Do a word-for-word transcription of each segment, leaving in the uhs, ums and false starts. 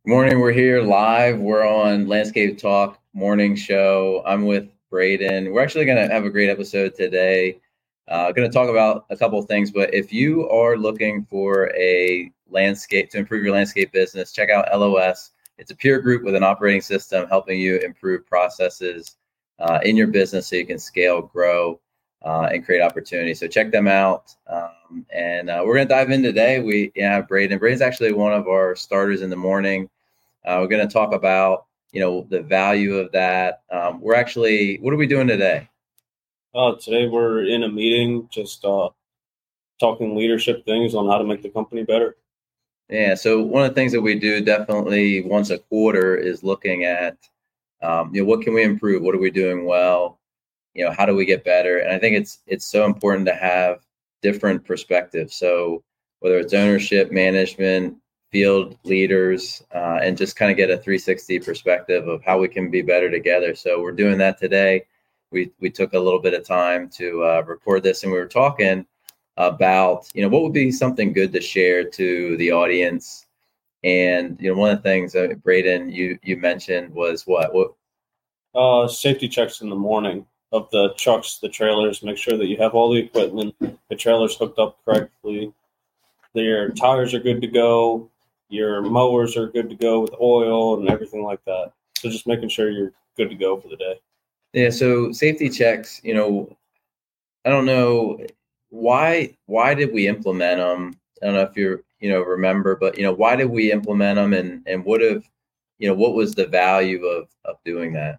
Good morning. We're here live. We're on Landscape Talk morning show. I'm with Braden. We're actually going to have a great episode today. Uh, going to talk about a couple of things, but if you are looking for a landscape to improve your landscape business, check out L O S. It's a peer group with an operating system helping you improve processes uh, in your business so you can scale, grow, uh, and create opportunity. So check them out. Um, and uh, we're going to dive in today. We yeah, Braden. Braden's actually one of our starters in the morning. Uh, we're going to talk about, you know, the value of that. Um, we're actually, what are we doing today? Uh, today we're in a meeting, just uh, talking leadership things on how to make the company better. Yeah. So one of the things that we do definitely once a quarter is looking at, um, you know, what can we improve? What are we doing well? You know, how do we get better? And I think it's it's so important to have different perspectives. So whether it's ownership, management, field leaders, uh, and just kind of get a three sixty perspective of how we can be better together. So we're doing that today. We we took a little bit of time to uh, record this, and we were talking about, you know, what would be something good to share to the audience. And you know, one of the things that Braden you you mentioned was what what Uh, safety checks in the morning of the trucks, the trailers. Make sure that you have all the equipment, the trailers hooked up correctly, your tires are good to go, your mowers are good to go with oil and everything like that. So just making sure you're good to go for the day. yeah. So safety checks, you know, I don't know why why did we implement them? I don't know if you you know remember, but you know why did we implement them, and and what if you know what was the value of of doing that?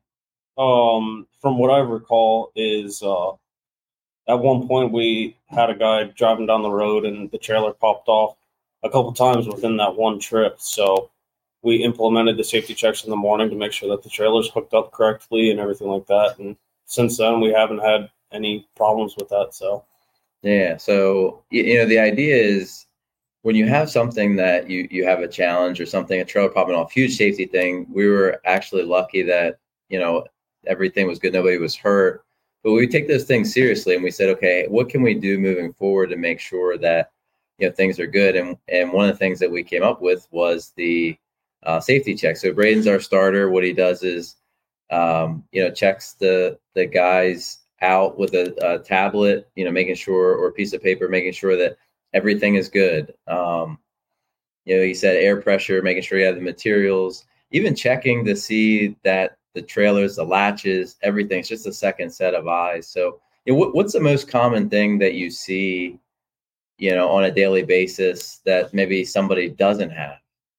Um, from what I recall, is uh, at one point we had a guy driving down the road and the trailer popped off a couple times within that one trip. So we implemented the safety checks in the morning to make sure that the trailer's hooked up correctly and everything like that. And since then, we haven't had any problems with that. So Yeah, so you, you know the idea is when you have something that you you have a challenge or something, a trailer popping off, huge safety thing. We were actually lucky that you know everything was good, nobody was hurt. But we take those things seriously, and we said, okay, what can we do moving forward to make sure that you know things are good? And and one of the things that we came up with was the uh, safety check. So Braden's our starter. What he does is, um, you know, checks the the guys out with a, a tablet, you know, making sure, or a piece of paper, making sure that everything is good. Um, you know, he said air pressure, making sure you have the materials, even checking to see that the trailers, the latches, everything's just a second set of eyes. So, you know, what, what's the most common thing that you see, you know, on a daily basis that maybe somebody doesn't have?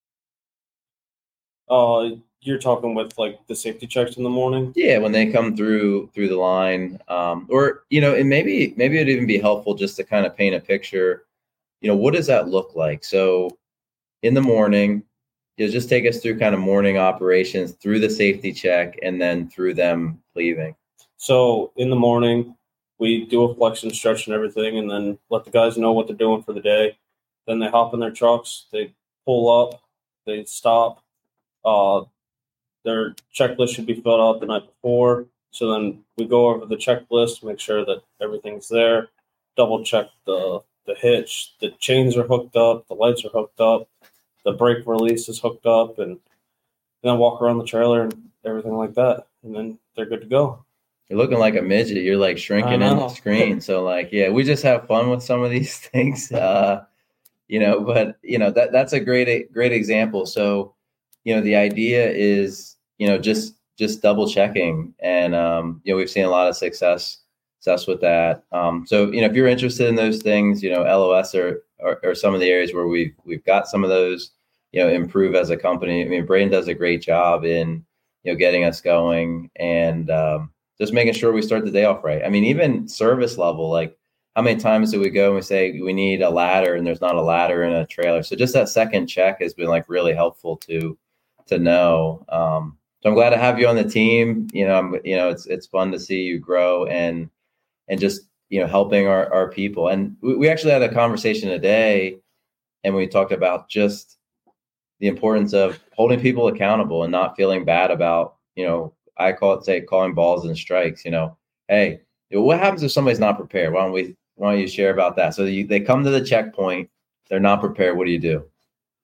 uh, you're talking with like the safety checks in the morning. Yeah, when they come through through the line, um, or you know, and maybe maybe it'd even be helpful just to kind of paint a picture. You know, what does that look like? So in the morning, you'll just take us through kind of morning operations through the safety check and then through them leaving. So in the morning, we do a flex and stretch and everything, and then let the guys know what they're doing for the day. Then they hop in their trucks, they pull up, they stop. Uh, Their checklist should be filled out the night before. So then we go over the checklist, make sure that everything's there, double check the the hitch, the chains are hooked up, the lights are hooked up, the brake release is hooked up, and then walk around the trailer and everything like that. And then they're good to go. You're looking like a midget. You're like shrinking in the screen. So like, yeah, we just have fun with some of these things, uh, you know. But you know that that's a great great example. So you know the idea is you know just just double checking, and um, you know we've seen a lot of success success with that. Um, so you know if you're interested in those things, you know L O S are, are, are some of the areas where we've we've got some of those you know improve as a company. I mean, Braden does a great job in you know getting us going and um, just making sure we start the day off right. I mean, even service level, like how many times do we go and we say we need a ladder and there's not a ladder in a trailer? So just that second check has been like really helpful to to know. Um, so I'm glad to have you on the team. You know, I'm, you know, it's it's fun to see you grow and and just you know helping our our people. And we, we actually had a conversation today, and we talked about just the importance of holding people accountable and not feeling bad about you know I call it say calling balls and strikes. You know, hey, what happens if somebody's not prepared? Why don't we why don't you share about that? So you, they come to the checkpoint, they're not prepared. What do you do?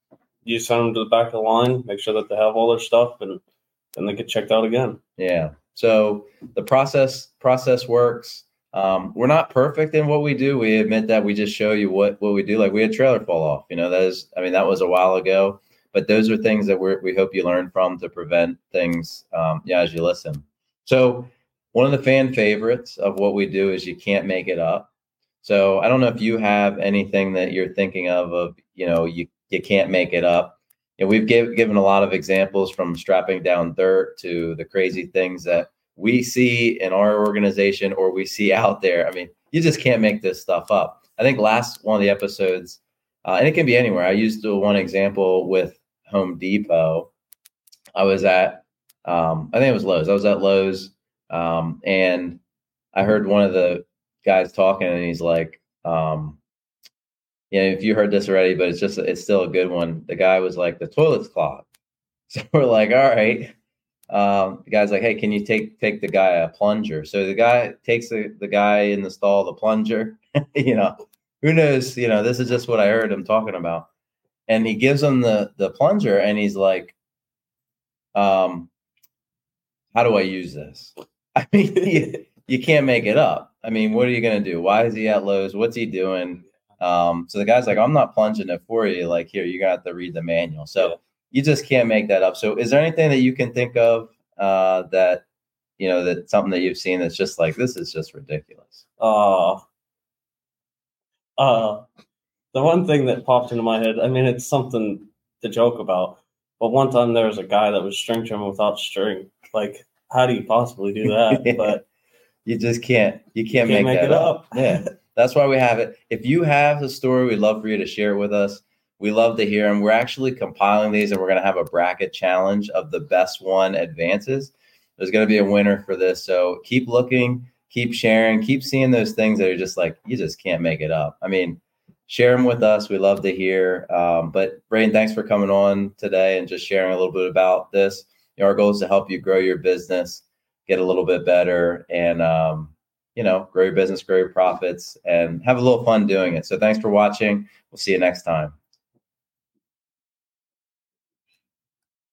you send them to the back of the line, make sure that they have all their stuff, and then they get checked out again. Yeah. So the process process works. Um, we're not perfect in what we do. We admit that. We just show you what, what we do. Like we had trailer fall off, you know, that is, I mean, that was a while ago, but those are things that we we hope you learn from to prevent things, um, yeah, as you listen. So one of the fan favorites of what we do is you can't make it up. So I don't know if you have anything that you're thinking of, of, you know, you, you can't make it up. And we've give, given a lot of examples from strapping down dirt to the crazy things that we see in our organization or we see out there. I mean, you just can't make this stuff up. I think last one of the episodes, uh, and it can be anywhere. I used one example with Home Depot. I was at, um, I think it was Lowe's. I was at Lowe's, um, and I heard one of the guys talking, and he's like, um, "Yeah, if you heard this already, but it's just, it's still a good one." The guy was like, "The toilet's clogged." So we're like, "All right." Um, the guy's like, "Hey, can you take take the guy a plunger?" So the guy takes the, the guy in the stall the plunger. You know, who knows? You know, this is just what I heard him talking about. And he gives him the the plunger, and he's like, um, "How do I use this?" I mean, you, you can't make it up. I mean, what are you going to do? Why is he at Lowe's? What's he doing? Um, so the guy's like, "I'm not plunging it for you. Like, here, you got to read the manual." So yeah. You just can't make that up. So is there anything that you can think of uh, that, you know, that something that you've seen that's just like, this is just ridiculous? Uh, uh, the one thing that popped into my head, I mean, it's something to joke about, but one time there was a guy that was string trimming without string. Like, how do you possibly do that? Yeah. But you just can't, you can't, you can't make, make that it up. up. Yeah. That's why we have it. If you have a story, we'd love for you to share it with us. We love to hear them. We're actually compiling these, and we're going to have a bracket challenge of the best one advances. There's going to be a winner for this. So keep looking, keep sharing, keep seeing those things that are just like, you just can't make it up. I mean, share them with us. We love to hear. Um, but Braden, thanks for coming on today and just sharing a little bit about this. You know, our goal is to help you grow your business, get a little bit better, and, um, you know, grow your business, grow your profits, and have a little fun doing it. So thanks for watching. We'll see you next time.